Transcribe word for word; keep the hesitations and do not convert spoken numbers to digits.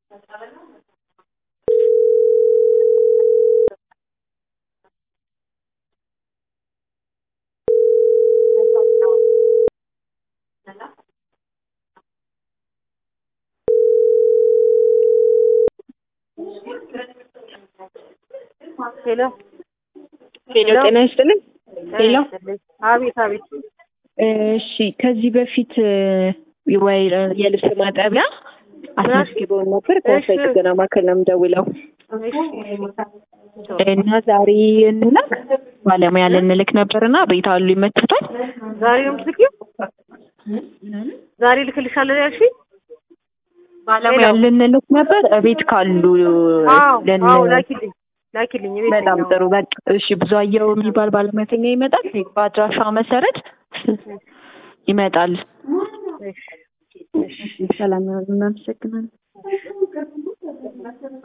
ሄሎ ሄሎ ጤና ይስጥልኝ። ሄሎ አቤት አቤት። እሺ ከዚህ በፊት ወይ የልብስ ማጠቢያ አስመዝግበውን ነበር። ከወሳኝ ጥገና ማዕከል ነው የምደውለው እና ዛሬ እንላክ ባለሙያ ልንልክ ነበርና ቤት አሉ ይመችታል? ዛሬ ነው የምትልኪው? ዛሬ ልክልሻለሁ ያልሽኝ? ባለሙያ ልንልክ ነበር ቤት ካሉ ለን አዎ ላኪልኝ ላኪልኝ ቤት በጣም ጥሩ። በቃ እሺ ብዙአየሁ የሚባል ባለሙያተኛ ይመጣል። በአድራሻው መሰረት ይመጣል። እሺ እሺ ሰላም ነው። እናመሰግናለን።